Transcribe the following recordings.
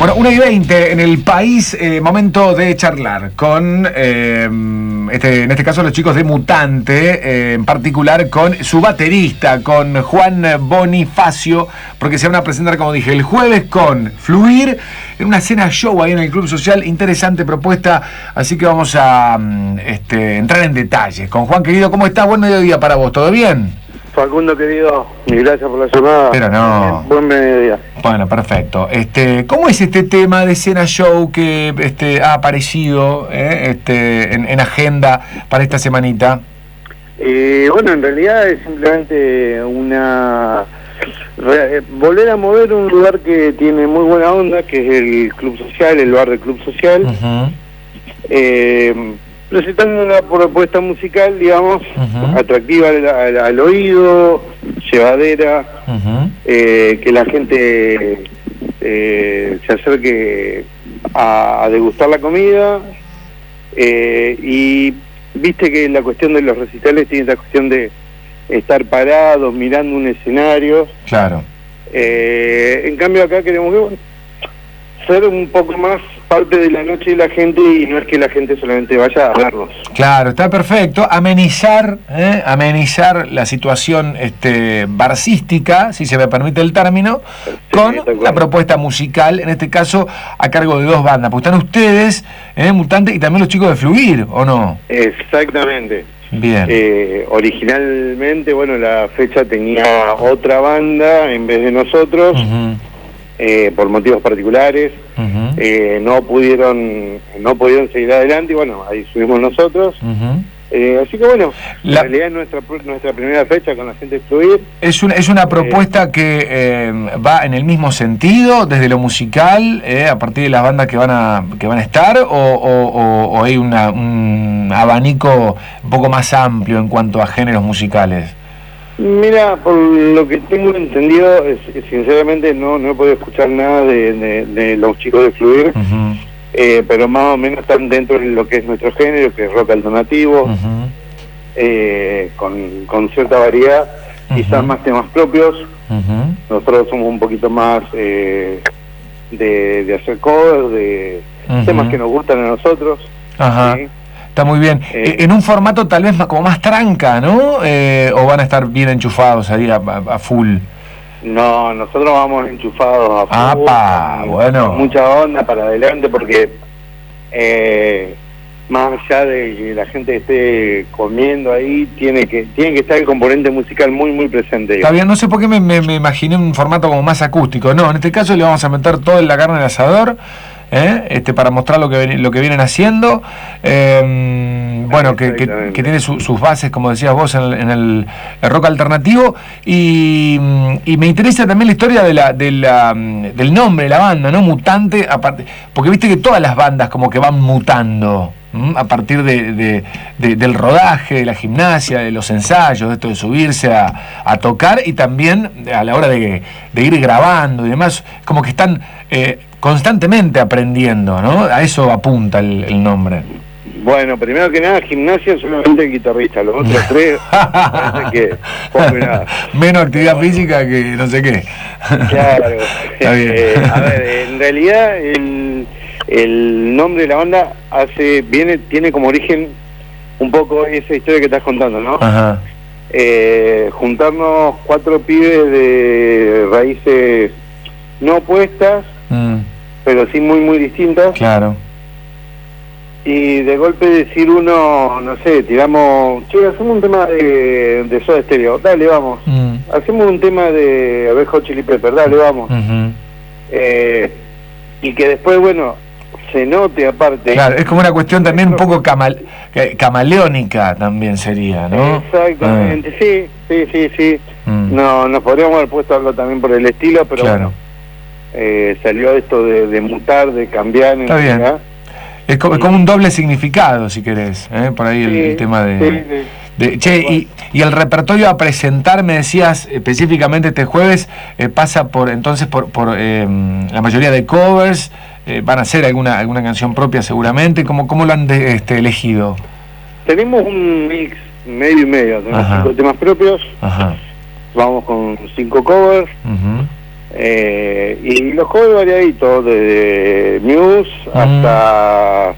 Bueno, 1:20 en el país, momento de charlar con, en este caso, los chicos de Mutante, en particular con su baterista, con Juan Bonifacio, porque se van a presentar, como dije, el jueves con Fluir, en una cena show ahí en el Club Social, interesante propuesta, así que vamos a entrar en detalles. Con Juan, querido, ¿cómo estás? Buen mediodía para vos, ¿todo bien? Facundo, querido, y gracias por la llamada. Pero no. Buen mediodía. Bueno, perfecto. ¿Cómo es este tema de Cena Show que ha aparecido en agenda para esta semanita? Bueno, en realidad es simplemente volver a mover un lugar que tiene muy buena onda, que es el Club Social, el bar del Club Social. Presentando una propuesta musical, digamos, atractiva al oído, llevadera, que la gente se acerque a degustar la comida, y viste que la cuestión de los recitales tiene esa cuestión de estar parados, mirando un escenario. Claro. En cambio acá queremos ser un poco más parte de la noche de la gente, y no es que la gente solamente vaya a verlos. Claro, está perfecto. Amenizar la situación barcística, si se me permite el término, sí, con la propuesta musical, en este caso a cargo de dos bandas, porque están ustedes, Mutante, y también los chicos de Fluir, ¿o no? Exactamente. Bien. Originalmente, bueno, la fecha tenía otra banda en vez de nosotros. Por motivos particulares, no pudieron seguir adelante, y bueno, ahí subimos nosotros. Así que bueno, en realidad es nuestra primera fecha con la gente de Fluir. ¿Es una propuesta que va en el mismo sentido, desde lo musical, a partir de las bandas que van a estar, o hay un abanico un poco más amplio en cuanto a géneros musicales? Mira, por lo que tengo entendido, sinceramente no he podido escuchar nada de los chicos de Fluir, pero más o menos están dentro de lo que es nuestro género, que es rock alternativo, con cierta variedad, quizás más temas propios. Nosotros somos un poquito más de hacer covers, de temas que nos gustan a nosotros. ¿Sí? Está muy bien. En un formato tal vez como más tranca, ¿no? ¿O van a estar bien enchufados ahí a full? No, nosotros vamos enchufados a full. Bueno. Con mucha onda para adelante, porque más allá de que la gente esté comiendo ahí, tiene que estar el componente musical muy, muy presente. Está bien, no sé por qué me imaginé un formato como más acústico. No, en este caso le vamos a meter todo en la carne del asador. Para mostrar lo que vienen haciendo, bueno, que tiene sus bases, como decías vos, en el rock alternativo, y me interesa también la historia del nombre de la banda, ¿no? Mutante, aparte, porque viste que todas las bandas como que van mutando a partir del rodaje, de la gimnasia, de los ensayos, de esto de subirse a tocar, y también a la hora de ir grabando y demás, como que están constantemente aprendiendo, ¿no? A eso apunta el nombre. Bueno, primero que nada, gimnasia solamente el guitarrista, los otros tres parece que poco y nada. Menos actividad física que no sé qué. Claro. Está bien. A ver, en realidad el nombre de la banda tiene como origen un poco esa historia que estás contando, ¿no? Juntarnos 4 pibes de raíces no opuestas, pero sí muy, muy distintas. Claro. Y de golpe decir uno, no sé, tiramos, che, hacemos un tema de Soda Stereo, dale, vamos. Hacemos un tema de Red Hot Chili Pepper, dale, vamos. Y que después, bueno, se note aparte. Claro, es como una cuestión también un poco camaleónica también sería, ¿no? Exactamente, sí. No, nos podríamos haber puesto algo también por el estilo, pero claro. Bueno, salió esto de mutar, de cambiar. Está bien. ¿Verdad? Es como un doble significado, si querés, por ahí el tema de... Che, y el repertorio a presentar, me decías específicamente este jueves, pasa por la mayoría de covers, van a hacer alguna canción propia seguramente. ¿Cómo lo han elegido? Tenemos un mix medio y medio, tenemos 5 temas propios, vamos con 5 covers, Y los covers variaditos, desde Muse hasta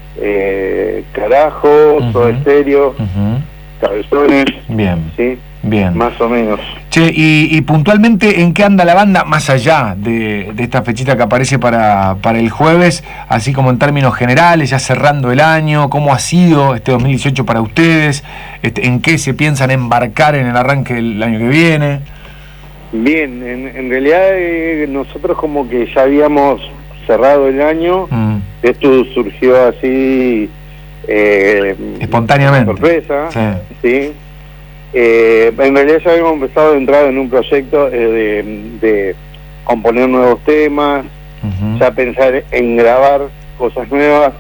Carajo, Soda Stereo, Cabezones. Bien. ¿Sí? Bien. Más o menos. Che, y puntualmente, ¿en qué anda la banda más allá de esta fechita que aparece para el jueves? Así como en términos generales, ya cerrando el año, ¿cómo ha sido este 2018 para ustedes? ¿En qué se piensan embarcar en el arranque del año que viene? Bien, en realidad nosotros como que ya habíamos cerrado el año. Esto surgió así... espontáneamente. Sorpresa, sí. En realidad ya habíamos empezado a entrar en un proyecto de componer nuevos temas, ya pensar en grabar cosas nuevas,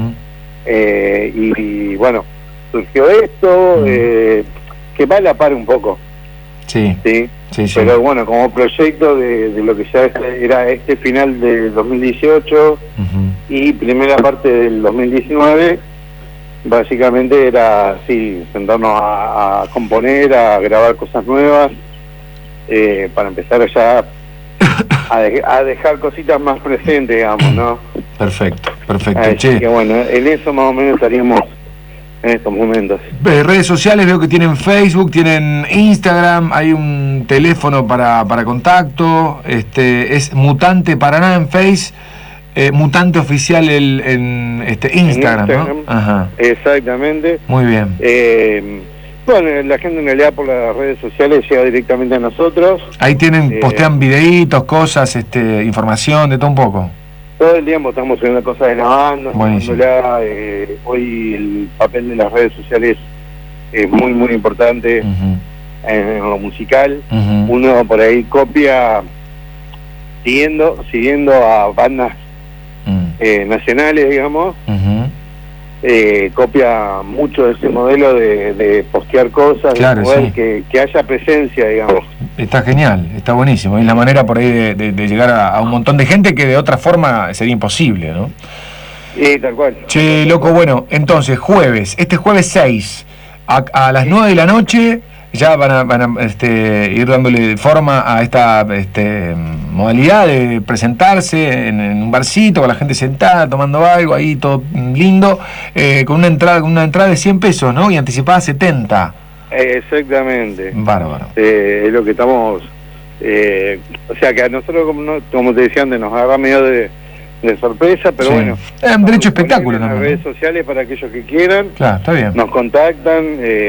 y bueno, surgió esto, que va a la par un poco. Sí. Pero bueno, como proyecto de lo que ya era este final del 2018 y primera parte del 2019, básicamente era así, sentarnos a componer, a grabar cosas nuevas, para empezar ya a dejar cositas más presentes, digamos, ¿no? Perfecto. Así que bueno, en eso más o menos estaríamos en estos momentos. Redes sociales, veo que tienen Facebook, tienen Instagram, hay un teléfono para contacto, es Mutante Paraná en Face, Mutante Oficial en Instagram, ¿no? Ajá. Exactamente. Muy bien. Bueno, la gente en realidad por las redes sociales llega directamente a nosotros. Ahí postean videitos, cosas, información, de todo un poco. Todo el tiempo estamos subiendo cosas de la banda. Hoy el papel de las redes sociales es muy, muy importante en lo musical. Uno por ahí copia, siguiendo a bandas nacionales, digamos, copia mucho de ese modelo de postear cosas, claro, de poder que haya presencia, digamos. Está genial, está buenísimo. Es la manera por ahí de llegar a un montón de gente que de otra forma sería imposible, ¿no? Tal cual. Che, loco, bueno, entonces, este jueves 6, a las 9 de la noche, ya van a ir dándole forma a esta modalidad de presentarse en un barcito, con la gente sentada, tomando algo, ahí todo lindo, con una entrada de 100 pesos, ¿no? Y anticipada 70. Exactamente. Bárbaro. Es lo que estamos... o sea, que a nosotros, como te decía antes, nos agarra medio de sorpresa, pero bueno. Es un derecho espectáculo también. En las redes sociales para aquellos que quieran. Claro, está bien. Nos contactan,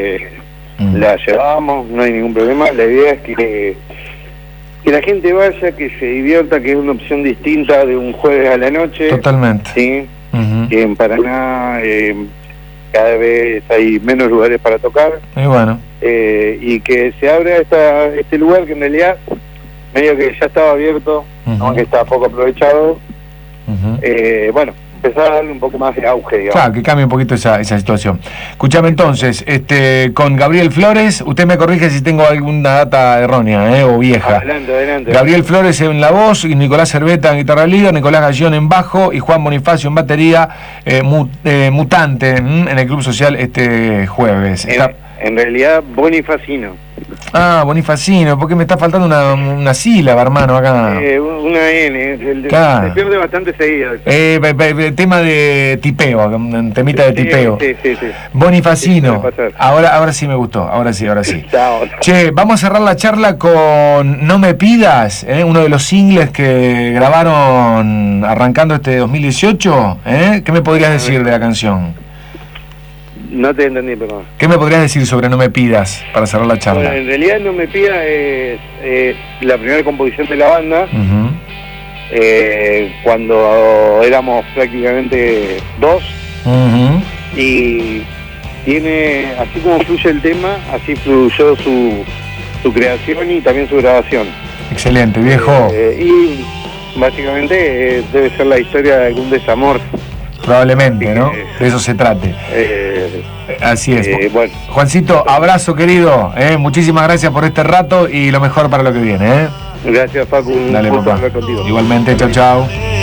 la llevamos, no hay ningún problema. La idea es que la gente vaya, que se divierta, que es una opción distinta de un jueves a la noche. Totalmente. Sí. Que en Paraná cada vez hay menos lugares para tocar. Y bueno. Y que se abra este lugar que en realidad medio que ya estaba abierto, aunque estaba poco aprovechado. Bueno, empezar a darle un poco más de auge, digamos. Claro, que cambie un poquito esa situación. Escuchame entonces, con Gabriel Flores, usted me corrige si tengo alguna data errónea, o vieja. Adelante. Gabriel Flores en la voz, y Nicolás Cerveta en guitarra líder, Nicolás Gallón en bajo y Juan Bonifacio en batería, Mutante en el Club Social este jueves. En realidad, Bonifacino. Ah, Bonifacino, porque me está faltando una sílaba, hermano, acá. Una N, claro. Se pierde bastante seguido. Tema de tipeo, un temita de tipeo. Sí. Bonifacino. Ahora sí me gustó, ahora sí. Chao. Che, vamos a cerrar la charla con No Me Pidas, uno de los singles que grabaron arrancando este 2018. ¿Qué me podrías decir de la canción? No te entendí, perdón. ¿Qué me podrías decir sobre No Me Pidas para cerrar la charla? Bueno, en realidad No Me Pidas es la primera composición de la banda, cuando éramos prácticamente dos, y tiene, así como fluye el tema, así fluyó su creación y también su grabación. Excelente, viejo. Y básicamente debe ser la historia de algún desamor. Probablemente, ¿no? De eso se trate. Así es. Bueno. Juancito, abrazo querido. Muchísimas gracias por este rato y lo mejor para lo que viene. Gracias, Facu. Dale, un gusto papá. hablar contigo. Igualmente, chau.